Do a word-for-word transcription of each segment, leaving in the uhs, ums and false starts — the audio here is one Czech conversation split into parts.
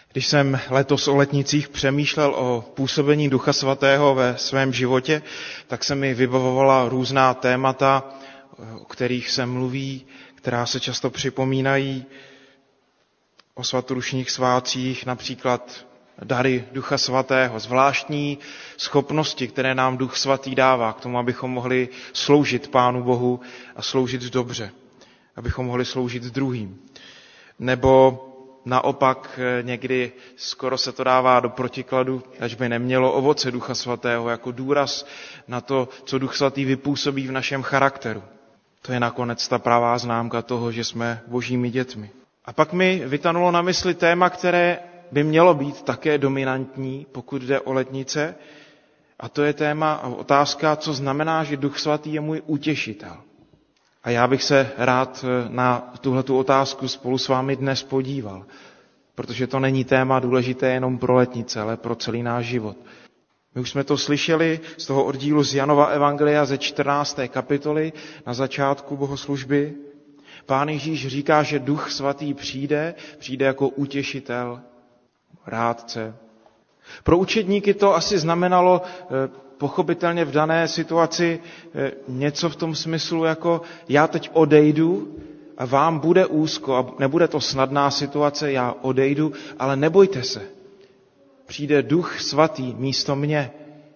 Když jsem letos o letnicích přemýšlel o působení Ducha Svatého ve svém životě, tak se mi vybavovala různá témata, o kterých se mluví, která se často připomínají o svatodušních svátcích, například dary Ducha Svatého, zvláštní schopnosti, které nám Duch Svatý dává k tomu, abychom mohli sloužit Pánu Bohu a sloužit dobře, abychom mohli sloužit druhým. Nebo naopak někdy skoro se to dává do protikladu, až by nemělo ovoce Ducha Svatého jako důraz na to, co Duch Svatý vypůsobí v našem charakteru. To je nakonec ta pravá známka toho, že jsme božími dětmi. A pak mi vytanulo na mysli téma, které by mělo být také dominantní, pokud jde o letnice, a to je téma a otázka, co znamená, že Duch Svatý je můj utěšitel. A já bych se rád na tuhletu otázku spolu s vámi dnes podíval, protože to není téma důležité jenom pro letnice, ale pro celý náš život. My už jsme to slyšeli z toho oddílu z Janova evangelia ze čtrnácté kapitoly na začátku bohoslužby. Pán Ježíš říká, že Duch Svatý přijde, přijde jako utěšitel, rádce. Pro učedníky to asi znamenalo pochopitelně v dané situaci něco v tom smyslu, jako já teď odejdu a vám bude úzko a nebude to snadná situace, já odejdu, ale nebojte se. Přijde Duch Svatý místo mě,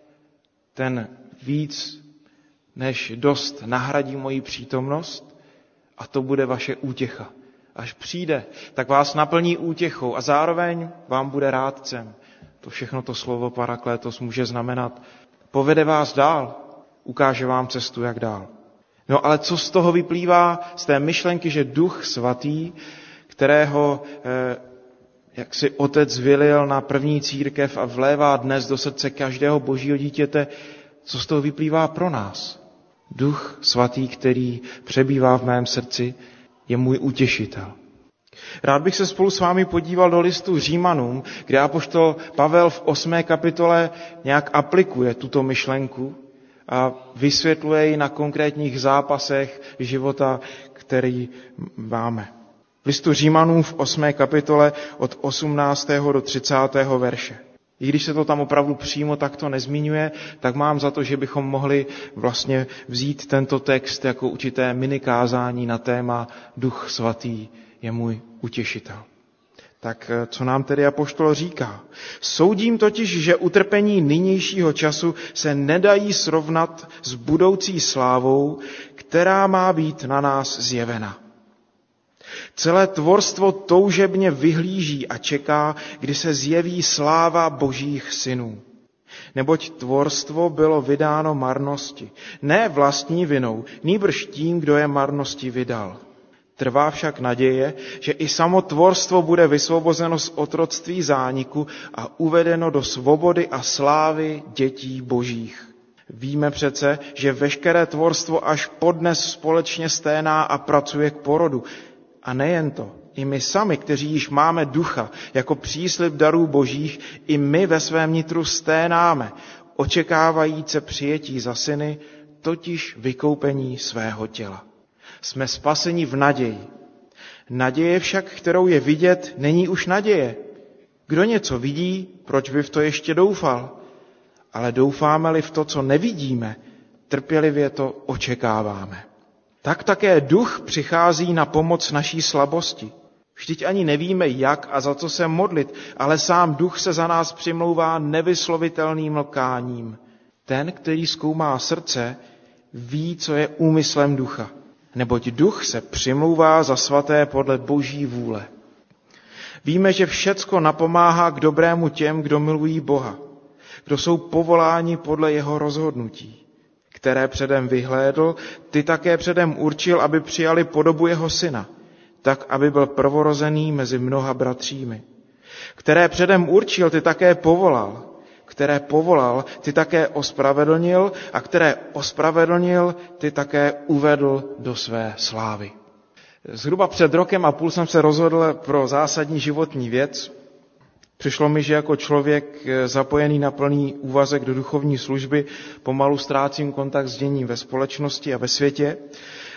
ten víc než dost nahradí moji přítomnost a to bude vaše útěcha. Až přijde, tak vás naplní útěchou a zároveň vám bude rádcem. To všechno to slovo paraklétos může znamenat. Povede vás dál, ukáže vám cestu, jak dál. No ale co z toho vyplývá z té myšlenky, že Duch Svatý, kterého eh, jak si Otec vylil na první církev a vlévá dnes do srdce každého božího dítěte, co z toho vyplývá pro nás? Duch Svatý, který přebývá v mém srdci, je můj utěšitel. Rád bych se spolu s vámi podíval do listu Římanům, kde apoštol Pavel v osmé kapitole nějak aplikuje tuto myšlenku a vysvětluje ji na konkrétních zápasech života, který máme. V listu Římanům v osmé kapitole od osmnáctého do třicátého verše. I když se to tam opravdu přímo takto nezmiňuje, tak mám za to, že bychom mohli vlastně vzít tento text jako určité minikázání na téma Duch Svatý je můj utěšitel. Tak co nám tedy apoštol říká? Soudím totiž, že utrpení nynějšího času se nedají srovnat s budoucí slávou, která má být na nás zjevena. Celé tvorstvo toužebně vyhlíží a čeká, kdy se zjeví sláva božích synů. Neboť tvorstvo bylo vydáno marnosti, ne vlastní vinou, nýbrž tím, kdo je marnosti vydal. Trvá však naděje, že i samo tvorstvo bude vysvobozeno z otroctví zániku a uvedeno do svobody a slávy dětí božích. Víme přece, že veškeré tvorstvo až podnes společně sténá a pracuje k porodu. A nejen to, i my sami, kteří již máme ducha jako příslib darů božích, i my ve svém nitru sténáme, očekávajíce přijetí za syny, totiž vykoupení svého těla. Jsme spaseni v naději. Naděje však, kterou je vidět, není už naděje. Kdo něco vidí, proč by v to ještě doufal? Ale doufáme-li v to, co nevidíme, trpělivě to očekáváme. Tak také duch přichází na pomoc naší slabosti. Vždyť ani nevíme, jak a za co se modlit, ale sám duch se za nás přimlouvá nevyslovitelným lkáním. Ten, který zkoumá srdce, ví, co je úmyslem ducha. Neboť duch se přimlouvá za svaté podle boží vůle. Víme, že všecko napomáhá k dobrému těm, kdo milují Boha, kdo jsou povoláni podle jeho rozhodnutí, které předem vyhlédl, ty také předem určil, aby přijali podobu jeho syna, tak, aby byl prvorozený mezi mnoha bratřími. Které předem určil, ty také povolal, které povolal, ty také ospravedlnil a které ospravedlnil, ty také uvedl do své slávy. Zhruba před rokem a půl jsem se rozhodl pro zásadní životní věc. Přišlo mi, že jako člověk zapojený na plný úvazek do duchovní služby pomalu ztrácím kontakt s děním ve společnosti a ve světě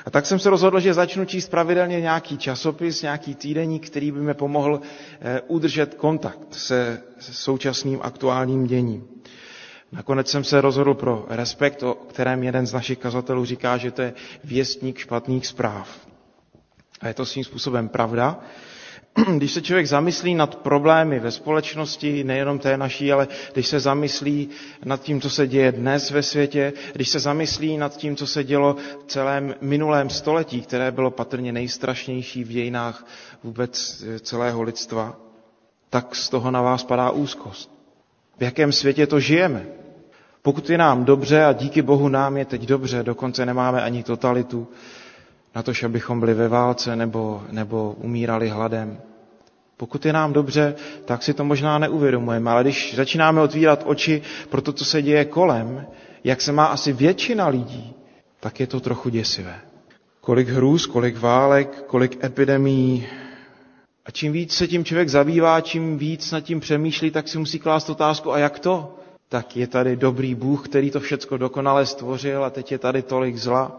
A tak jsem se rozhodl, že začnu číst pravidelně nějaký časopis, nějaký týdeník, který by mi pomohl udržet kontakt se současným aktuálním děním. Nakonec jsem se rozhodl pro Respekt, o kterém jeden z našich kazatelů říká, že to je věstník špatných zpráv. A je to svým způsobem pravda. Když se člověk zamyslí nad problémy ve společnosti, nejenom té naší, ale když se zamyslí nad tím, co se děje dnes ve světě, když se zamyslí nad tím, co se dělo v celém minulém století, které bylo patrně nejstrašnější v dějinách vůbec celého lidstva, tak z toho na vás padá úzkost. V jakém světě to žijeme? Pokud je nám dobře, a díky Bohu nám je teď dobře, dokonce nemáme ani totalitu, na to, abychom byli ve válce nebo, nebo umírali hladem. Pokud je nám dobře, tak si to možná neuvědomujeme, ale když začínáme otvírat oči pro to, co se děje kolem, jak se má asi většina lidí, tak je to trochu děsivé. Kolik hrůz, kolik válek, kolik epidemií. A čím víc se tím člověk zabývá, čím víc nad tím přemýšlí, tak si musí klást otázku, a jak to? Tak je tady dobrý Bůh, který to všecko dokonale stvořil, a teď je tady tolik zla.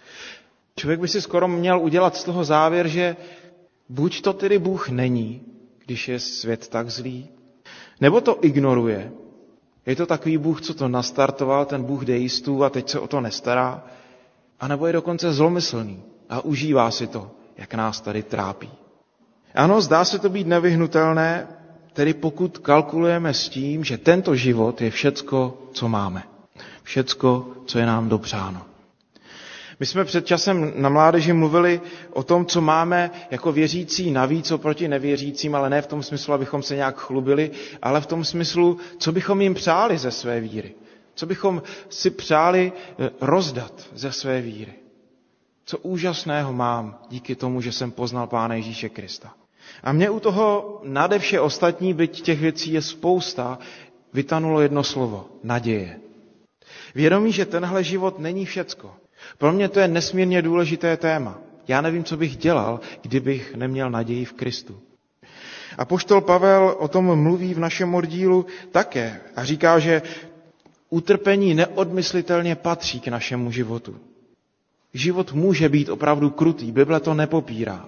Člověk by si skoro měl udělat z toho závěr, že buď to tedy Bůh není, když je svět tak zlý, nebo to ignoruje. Je to takový Bůh, co to nastartoval, ten Bůh deistů, a teď se o to nestará, anebo je dokonce zlomyslný a užívá si to, jak nás tady trápí. Ano, zdá se to být nevyhnutelné, tedy pokud kalkulujeme s tím, že tento život je všecko, co máme. Všecko, co je nám dopřáno. My jsme před časem na mládeži mluvili o tom, co máme jako věřící navíc oproti nevěřícím, ale ne v tom smyslu, abychom se nějak chlubili, ale v tom smyslu, co bychom jim přáli ze své víry. Co bychom si přáli rozdat ze své víry. Co úžasného mám díky tomu, že jsem poznal Pána Ježíše Krista. A mě u toho nade vše ostatní, byť těch věcí je spousta, vytanulo jedno slovo. Naděje. Vědomí, že tenhle život není všecko. Pro mě to je nesmírně důležité téma. Já nevím, co bych dělal, kdybych neměl naději v Kristu. Apoštol Pavel o tom mluví v našem oddílu také a říká, že utrpení neodmyslitelně patří k našemu životu. Život může být opravdu krutý, Bible to nepopírá.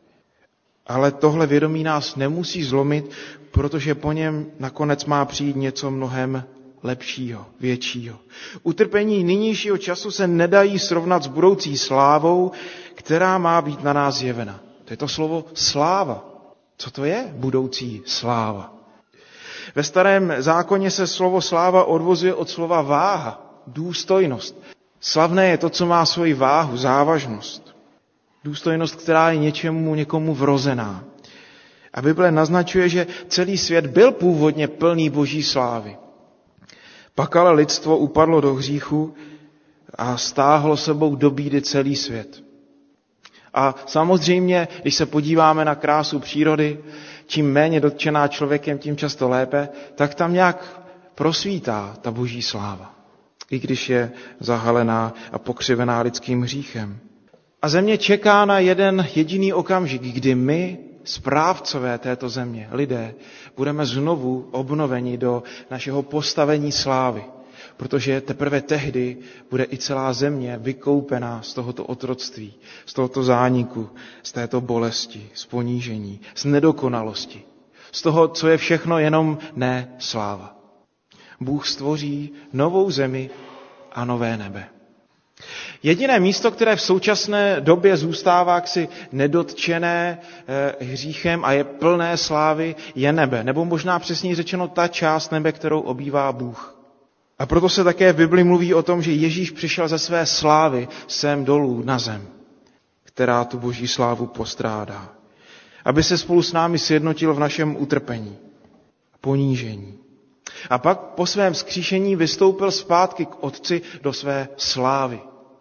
Ale tohle vědomí nás nemusí zlomit, protože po něm nakonec má přijít něco mnohem lepšího, většího. Utrpení nynějšího času se nedají srovnat s budoucí slávou, která má být na nás zjevena. To je to slovo sláva. Co to je budoucí sláva? Ve Starém zákoně se slovo sláva odvozuje od slova váha, důstojnost. Slavné je to, co má svoji váhu, závažnost. Důstojnost, která je něčemu, někomu vrozená. A Bible naznačuje, že celý svět byl původně plný boží slávy. Pak ale lidstvo upadlo do hříchu a stáhlo sebou do bídy celý svět. A samozřejmě, když se podíváme na krásu přírody, čím méně dotčená člověkem, tím často lépe, tak tam nějak prosvítá ta boží sláva. I když je zahalená a pokřivená lidským hříchem. A země čeká na jeden jediný okamžik, kdy my, správcové této země, lidé, budeme znovu obnoveni do našeho postavení slávy. Protože teprve tehdy bude i celá země vykoupená z tohoto otroctví, z tohoto zániku, z této bolesti, z ponížení, z nedokonalosti. Z toho, co je všechno jenom ne sláva. Bůh stvoří novou zemi a nové nebe. Jediné místo, které v současné době zůstává jaksi nedotčené hříchem a je plné slávy, je nebe. Nebo možná přesněji řečeno ta část nebe, kterou obývá Bůh. A proto se také v Bibli mluví o tom, že Ježíš přišel ze své slávy sem dolů na zem, která tu boží slávu postrádá. Aby se spolu s námi sjednotil v našem utrpení, ponížení. A pak po svém vzkříšení vystoupil zpátky k Otci do své slávy.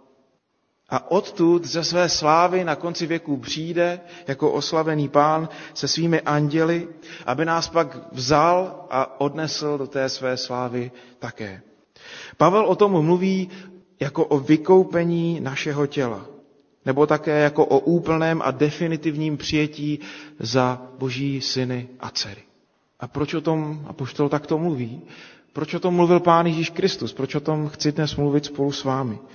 A odtud ze své slávy na konci věků přijde jako oslavený Pán se svými anděli, aby nás pak vzal a odnesl do té své slávy také. Pavel o tom mluví jako o vykoupení našeho těla, nebo také jako o úplném a definitivním přijetí za boží syny a dcery. A proč o tom apoštol takto mluví? Proč o tom mluvil Pán Ježíš Kristus? Proč o tom chci dnes mluvit spolu s vámi?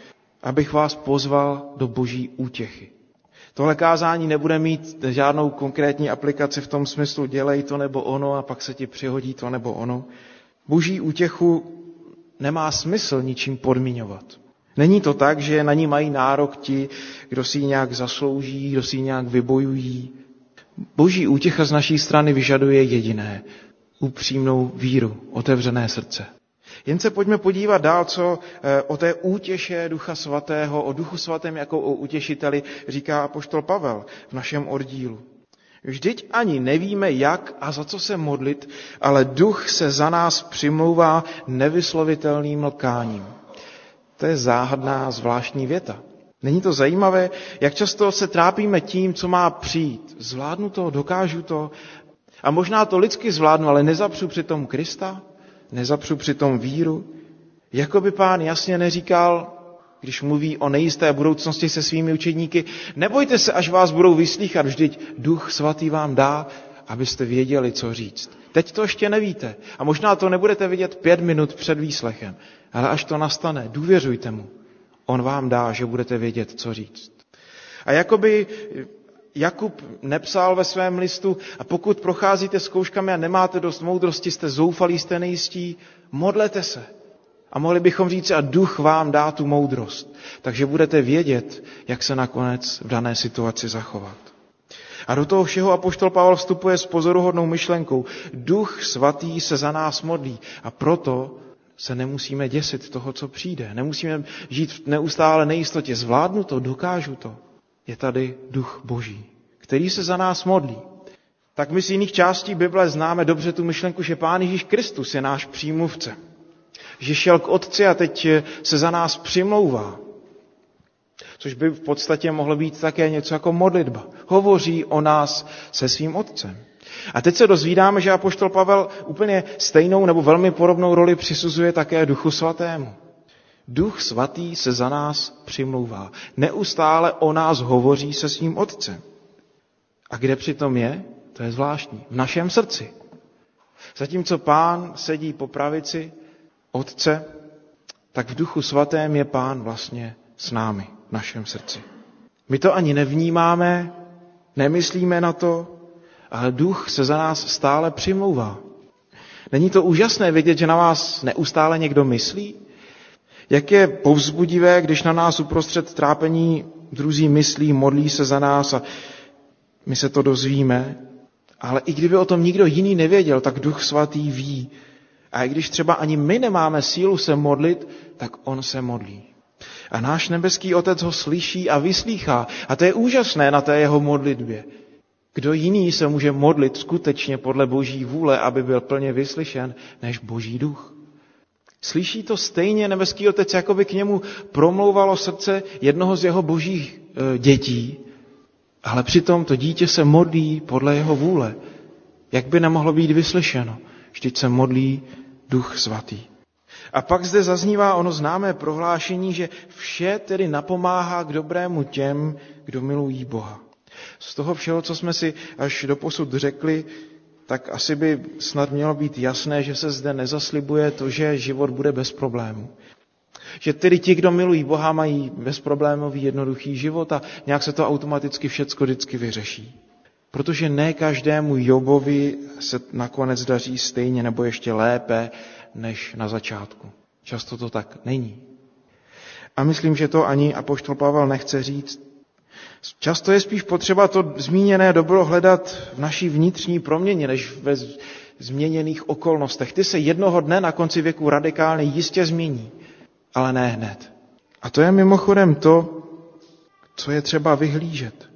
abych vás pozval do boží útěchy. Tohle kázání nebude mít žádnou konkrétní aplikaci v tom smyslu dělej to nebo ono a pak se ti přihodí to nebo ono. Boží útěchu nemá smysl ničím podmiňovat. Není to tak, že na ní mají nárok ti, kdo si ji nějak zaslouží, kdo si ji nějak vybojují. Boží útěcha z naší strany vyžaduje jediné, upřímnou víru, otevřené srdce. Jen se pojďme podívat dál, co o té útěše Ducha Svatého, o Duchu Svatém jako o utěšiteli říká apoštol Pavel v našem oddílu. Vždyť ani nevíme, jak a za co se modlit, ale Duch se za nás přimlouvá nevyslovitelným lkáním. To je záhadná, zvláštní věta. Není to zajímavé, jak často se trápíme tím, co má přijít. Zvládnu to, dokážu to. A možná to lidsky zvládnu, ale nezapřu přitom Krista, nezapřu přitom víru. Jakoby Pán jasně neříkal, když mluví o nejisté budoucnosti se svými učedníky, nebojte se, až vás budou vyslýchat, vždyť Duch Svatý vám dá, abyste věděli, co říct. Teď to ještě nevíte a možná to nebudete vidět pět minut před výslechem, ale až to nastane, důvěřujte mu. On vám dá, že budete vědět, co říct. A jakoby Jakub nepsal ve svém listu, a pokud procházíte zkouškami a nemáte dost moudrosti, jste zoufalí, jste nejistí, modlete se. A mohli bychom říct, a Duch vám dá tu moudrost, takže budete vědět, jak se nakonec v dané situaci zachovat. A do toho všeho apoštol Pavel vstupuje s pozoruhodnou myšlenkou. Duch Svatý se za nás modlí a proto se nemusíme děsit toho, co přijde. Nemusíme žít v neustále nejistotě. Zvládnu to, dokážu to. Je tady Duch Boží, který se za nás modlí. Tak my z jiných částí Bible známe dobře tu myšlenku, že Pán Ježíš Kristus je náš přímluvce. Že šel k Otci a teď se za nás přimlouvá. Což by v podstatě mohlo být také něco jako modlitba. Hovoří o nás se svým Otcem. A teď se dozvídáme, že apoštol Pavel úplně stejnou nebo velmi podobnou roli přisuzuje také Duchu Svatému. Duch Svatý se za nás přimlouvá. Neustále o nás hovoří se svým Otcem. A kde přitom je? To je zvláštní. V našem srdci. Zatímco Pán sedí po pravici Otce, tak v Duchu Svatém je Pán vlastně s námi v našem srdci. My to ani nevnímáme, nemyslíme na to, ale Duch se za nás stále přimlouvá. Není to úžasné vidět, že na vás neustále někdo myslí? Jak je povzbudivé, když na nás uprostřed trápení druzí myslí, modlí se za nás a my se to dozvíme. Ale i kdyby o tom nikdo jiný nevěděl, tak Duch Svatý ví. A i když třeba ani my nemáme sílu se modlit, tak on se modlí. A náš nebeský Otec ho slyší a vyslýchá. A to je úžasné na té jeho modlitbě. Kdo jiný se může modlit skutečně podle Boží vůle, aby byl plně vyslyšen, než Boží Duch? Slyší to stejně nebeský Otec, jako by k němu promlouvalo srdce jednoho z jeho božích e, dětí, ale přitom to dítě se modlí podle jeho vůle. Jak by nemohlo být vyslyšeno? Vždyť se modlí Duch Svatý. A pak zde zaznívá ono známé prohlášení, že vše tedy napomáhá k dobrému těm, kdo milují Boha. Z toho všeho, co jsme si až doposud řekli, tak asi by snad mělo být jasné, že se zde nezaslibuje to, že život bude bez problémů. Že tedy ti, kdo milují Boha, mají bezproblémový, jednoduchý život a nějak se to automaticky všecko vždycky vyřeší. Protože ne každému Jobovi se nakonec daří stejně nebo ještě lépe, než na začátku. Často to tak není. A myslím, že to ani apoštol Pavel nechce říct. Často je spíš potřeba to zmíněné dobro hledat v naší vnitřní proměně, než ve změněných okolnostech. Ty se jednoho dne na konci věku radikálně jistě změní, ale ne hned. A to je mimochodem to, co je třeba vyhlížet.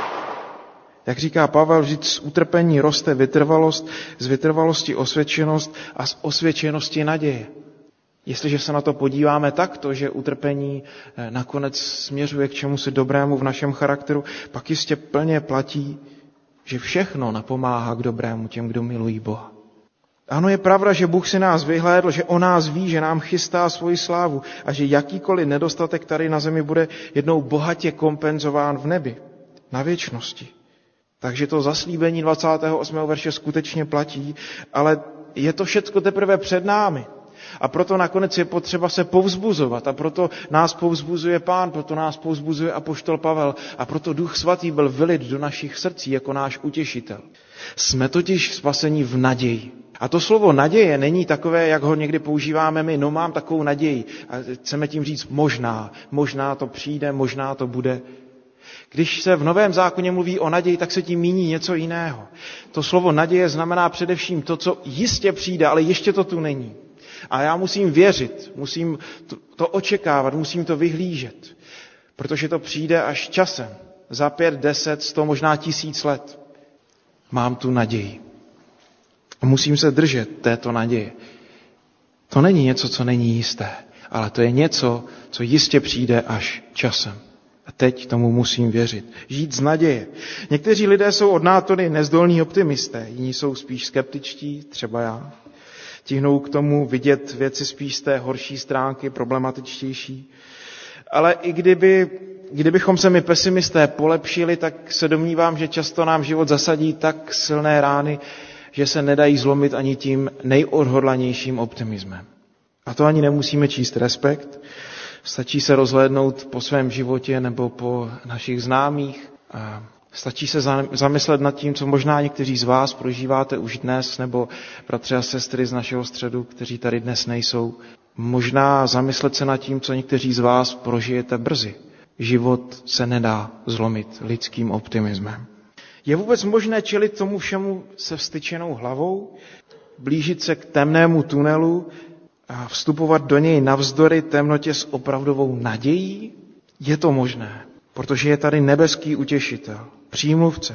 Jak říká Pavel, vždyť z utrpení roste vytrvalost, z vytrvalosti osvědčenost a z osvědčenosti naděje. Jestliže se na to podíváme takto, že utrpení nakonec směřuje k čemusi dobrému v našem charakteru, pak jistě plně platí, že všechno napomáhá k dobrému těm, kdo milují Boha. Ano, je pravda, že Bůh si nás vyhlédl, že o nás ví, že nám chystá svoji slávu a že jakýkoliv nedostatek tady na zemi bude jednou bohatě kompenzován v nebi, na věčnosti. Takže to zaslíbení dvacátého osmého verše skutečně platí, ale je to všecko teprve před námi. A proto nakonec je potřeba se povzbuzovat. A proto nás povzbuzuje Pán, proto nás povzbuzuje apoštol Pavel. A proto Duch Svatý byl vylit do našich srdcí jako náš utěšitel. Jsme totiž spaseni v naději. A to slovo naděje není takové, jak ho někdy používáme my. No mám takovou naději. A chceme tím říct možná. Možná to přijde, možná to bude. Když se v Novém zákoně mluví o naději, tak se tím míní něco jiného. To slovo naděje znamená především to, co jistě přijde, ale ještě to tu není. A já musím věřit, musím to očekávat, musím to vyhlížet, protože to přijde až časem. Za pět, deset, sto, možná tisíc let. Mám tu naději. A musím se držet této naděje. To není něco, co není jisté, ale to je něco, co jistě přijde až časem. A teď tomu musím věřit. Žít z naděje. Někteří lidé jsou od nátury nezdolní optimisté, jiní jsou spíš skeptičtí, třeba já. Tihnou k tomu vidět věci spíš z té horší stránky, problematičtější. Ale i kdyby, kdybychom se my pesimisté polepšili, tak se domnívám, že často nám život zasadí tak silné rány, že se nedají zlomit ani tím nejodhodlanějším optimismem. A to ani nemusíme číst Respekt. Stačí se rozhlédnout po svém životě nebo po našich známých. A stačí se zamyslet nad tím, co možná někteří z vás prožíváte už dnes, nebo bratři a sestry z našeho středu, kteří tady dnes nejsou. Možná zamyslet se nad tím, co někteří z vás prožijete brzy. Život se nedá zlomit lidským optimismem. Je vůbec možné čelit tomu všemu se vstyčenou hlavou, blížit se k temnému tunelu a vstupovat do něj navzdory temnotě s opravdovou nadějí? Je to možné, protože je tady nebeský utěšitel, přímluvce.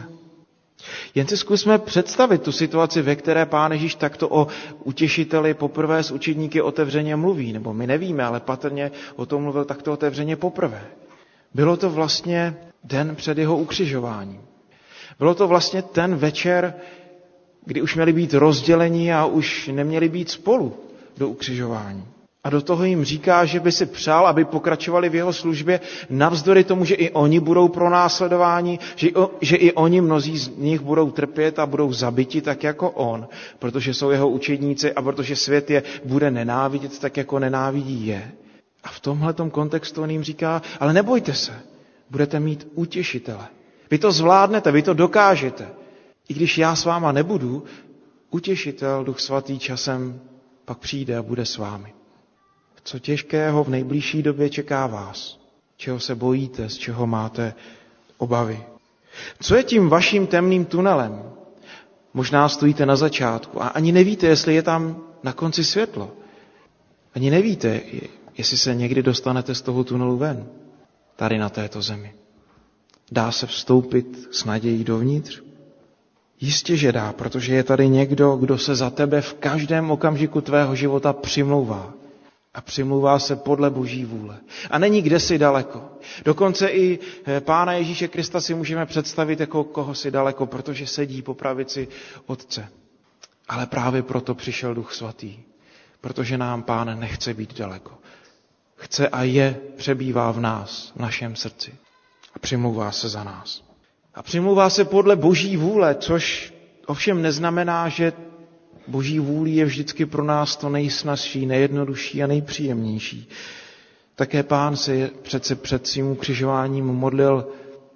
Jen si zkusme představit tu situaci, ve které Pán Ježíš takto o utěšiteli poprvé s učedníky otevřeně mluví. Nebo my nevíme, ale patrně o tom mluvil takto otevřeně poprvé. Bylo to vlastně den před jeho ukřižováním. Bylo to vlastně ten večer, kdy už měli být rozděleni a už neměli být spolu do ukřižování. A do toho jim říká, že by si přál, aby pokračovali v jeho službě, navzdory tomu, že i oni budou pronásledováni, že, že i oni, mnozí z nich, budou trpět a budou zabiti tak jako on, protože jsou jeho učedníci a protože svět je bude nenávidět tak, jako nenávidí je. A v tomhletom kontextu on jim říká, ale nebojte se, budete mít utěšitele. Vy to zvládnete, vy to dokážete. I když já s váma nebudu, utěšitel, Duch Svatý, časem pak přijde a bude s vámi. Co těžkého v nejbližší době čeká vás? Čeho se bojíte, z čeho máte obavy? Co je tím vaším temným tunelem? Možná stojíte na začátku a ani nevíte, jestli je tam na konci světlo. Ani nevíte, jestli se někdy dostanete z toho tunelu ven, tady na této zemi. Dá se vstoupit s nadějí dovnitř? Jistě, že dá, protože je tady někdo, kdo se za tebe v každém okamžiku tvého života přimlouvá. A přimlouvá se podle Boží vůle. A není kdesi daleko. Dokonce i Pána Ježíše Krista si můžeme představit jako koho si daleko, protože sedí po pravici Otce. Ale právě proto přišel Duch Svatý. Protože nám Pán nechce být daleko. Chce a je, přebývá v nás, v našem srdci. A přimlouvá se za nás. A přimlouvá se podle Boží vůle, což ovšem neznamená, že Boží vůli je vždycky pro nás to nejsnazší, nejjednodušší a nejpříjemnější. Také Pán se přece před svým ukřižováním modlil: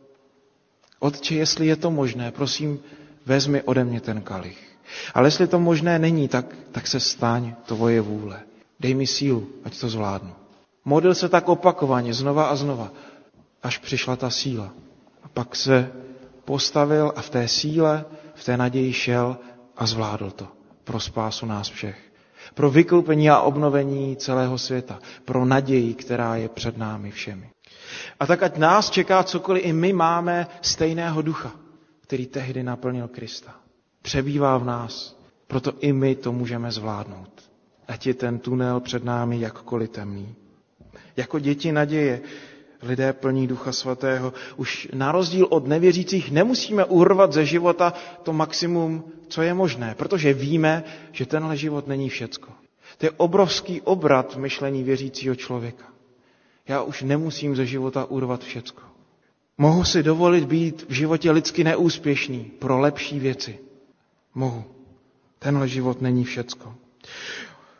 Otče, jestli je to možné, prosím, vezmi ode mě ten kalich. Ale jestli to možné není, tak, tak se staň tvoje vůle. Dej mi sílu, ať to zvládnu. Modlil se tak opakovaně, znova a znova, až přišla ta síla. A pak se postavil a v té síle, v té naději šel a zvládl to. Pro spásu nás všech. Pro vykoupení a obnovení celého světa. Pro naději, která je před námi všemi. A tak ať nás čeká cokoliv, i my máme stejného ducha, který tehdy naplnil Krista. Přebývá v nás, proto i my to můžeme zvládnout. Ať je ten tunel před námi jakkoliv temný. Jako děti naděje, lidé plní Ducha Svatého, už na rozdíl od nevěřících nemusíme urvat ze života to maximum, co je možné, protože víme, že tenhle život není všecko. To je obrovský obrat v myšlení věřícího člověka. Já už nemusím ze života urvat všecko. Mohu si dovolit být v životě lidsky neúspěšný pro lepší věci. Mohu. Tenhle život není všecko.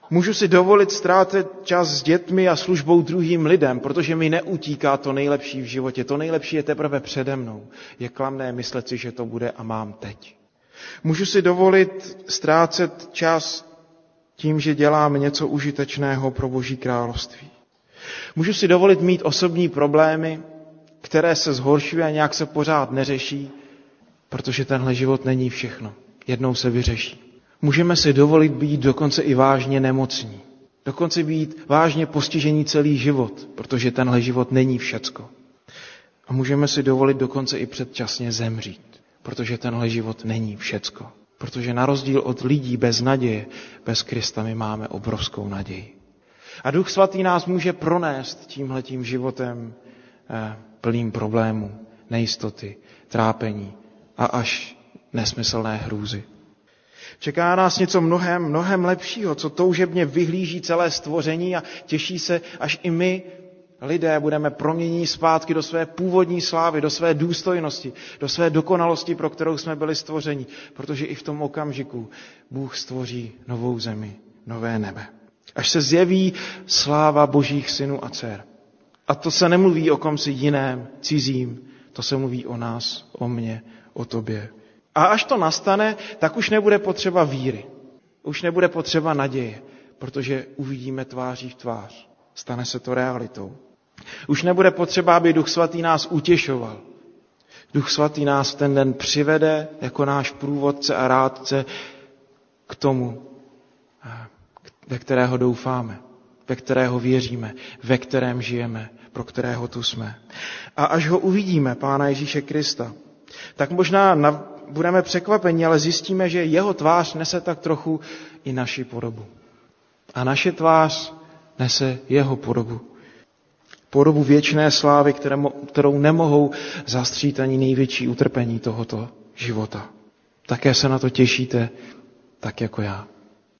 Můžu si dovolit ztrácet čas s dětmi a službou druhým lidem, protože mi neutíká to nejlepší v životě. To nejlepší je teprve přede mnou. Je klamné myslet si, že to bude a mám teď. Můžu si dovolit ztrácet čas tím, že dělám něco užitečného pro Boží království. Můžu si dovolit mít osobní problémy, které se zhoršují a nějak se pořád neřeší, protože tenhle život není všechno. Jednou se vyřeší. Můžeme si dovolit být dokonce i vážně nemocní. Dokonce být vážně postižení celý život, protože tenhle život není všecko. A můžeme si dovolit dokonce i předčasně zemřít, protože tenhle život není všecko. Protože na rozdíl od lidí bez naděje, bez Krista my máme obrovskou naději. A Duch Svatý nás může pronést tímhletím životem eh, plným problémů, nejistoty, trápení a až nesmyslné hrůzy. Čeká nás něco mnohem, mnohem lepšího, co toužebně vyhlíží celé stvoření a těší se, až i my, lidé, budeme proměněni zpátky do své původní slávy, do své důstojnosti, do své dokonalosti, pro kterou jsme byli stvořeni. Protože i v tom okamžiku Bůh stvoří novou zemi, nové nebe. Až se zjeví sláva Božích synů a dcer. A to se nemluví o komsi jiném, cizím, to se mluví o nás, o mně, o tobě. A až to nastane, tak už nebude potřeba víry. Už nebude potřeba naděje, protože uvidíme tváří v tvář. Stane se to realitou. Už nebude potřeba, aby Duch Svatý nás utěšoval. Duch Svatý nás v ten den přivede jako náš průvodce a rádce k tomu, ve kterého doufáme, ve kterého věříme, ve kterém žijeme, pro kterého tu jsme. A až ho uvidíme, Pána Ježíše Krista, tak možná na, budeme překvapeni, ale zjistíme, že jeho tvář nese tak trochu i naši podobu. A naše tvář nese jeho podobu. Podobu věčné slávy, kterou nemohou zastřít ani největší utrpení tohoto života. Také se na to těšíte, tak jako já.